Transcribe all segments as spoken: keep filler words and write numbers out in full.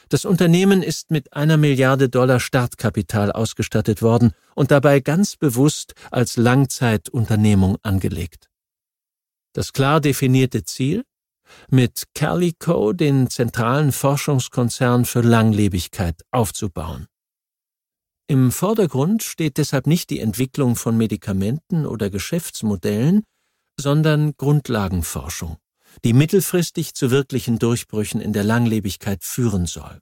Das Unternehmen ist mit einer Milliarde Dollar Startkapital ausgestattet worden und dabei ganz bewusst als Langzeitunternehmung angelegt. Das klar definierte Ziel? Mit Calico den zentralen Forschungskonzern für Langlebigkeit aufzubauen. Im Vordergrund steht deshalb nicht die Entwicklung von Medikamenten oder Geschäftsmodellen, sondern Grundlagenforschung, die mittelfristig zu wirklichen Durchbrüchen in der Langlebigkeit führen soll.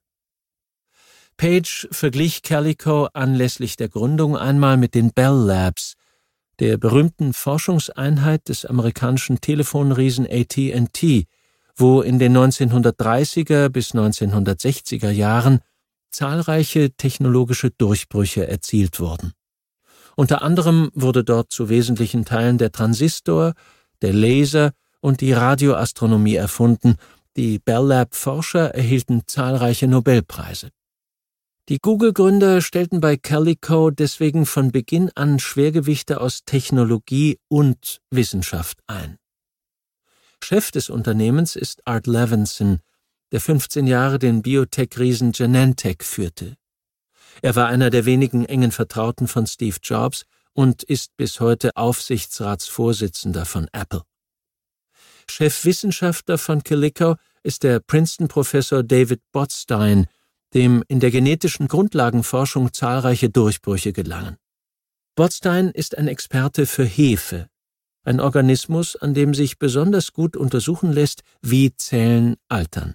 Page verglich Calico anlässlich der Gründung einmal mit den Bell Labs, der berühmten Forschungseinheit des amerikanischen Telefonriesen A T and T, wo in den neunzehnhundertdreißiger bis neunzehnhundertsechziger Jahren zahlreiche technologische Durchbrüche erzielt wurden. Unter anderem wurde dort zu wesentlichen Teilen der Transistor, der Laser und die Radioastronomie erfunden. Die Bell Lab-Forscher erhielten zahlreiche Nobelpreise. Die Google-Gründer stellten bei Calico deswegen von Beginn an Schwergewichte aus Technologie und Wissenschaft ein. Chef des Unternehmens ist Art Levinson, der fünfzehn Jahre den Biotech-Riesen Genentech führte. Er war einer der wenigen engen Vertrauten von Steve Jobs und ist bis heute Aufsichtsratsvorsitzender von Apple. Chefwissenschaftler von Calico ist der Princeton-Professor David Botstein, dem in der genetischen Grundlagenforschung zahlreiche Durchbrüche gelangen. Botstein ist ein Experte für Hefe, ein Organismus, an dem sich besonders gut untersuchen lässt, wie Zellen altern.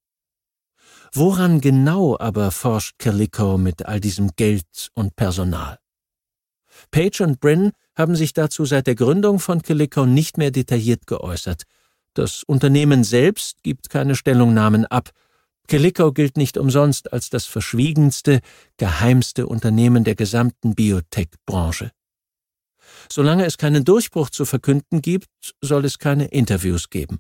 Woran genau aber forscht Calico mit all diesem Geld und Personal? Page und Brin haben sich dazu seit der Gründung von Calico nicht mehr detailliert geäußert. Das Unternehmen selbst gibt keine Stellungnahmen ab. Calico gilt nicht umsonst als das verschwiegenste, geheimste Unternehmen der gesamten Biotech-Branche. Solange es keinen Durchbruch zu verkünden gibt, soll es keine Interviews geben.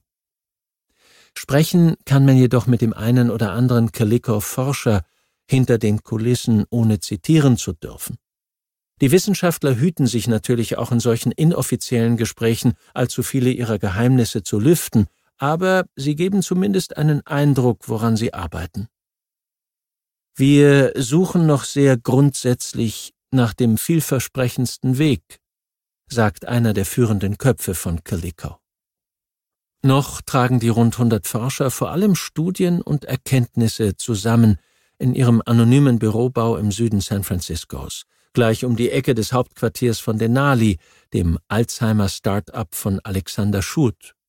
Sprechen kann man jedoch mit dem einen oder anderen Calico-Forscher hinter den Kulissen, ohne zitieren zu dürfen. Die Wissenschaftler hüten sich natürlich auch in solchen inoffiziellen Gesprächen, allzu viele ihrer Geheimnisse zu lüften, aber sie geben zumindest einen Eindruck, woran sie arbeiten. Wir suchen noch sehr grundsätzlich nach dem vielversprechendsten Weg, sagt einer der führenden Köpfe von Calico. Noch tragen die rund hundert Forscher vor allem Studien und Erkenntnisse zusammen in ihrem anonymen Bürobau im Süden San Franciscos, gleich um die Ecke des Hauptquartiers von Denali, dem Alzheimer-Start-up von Alexander Schut.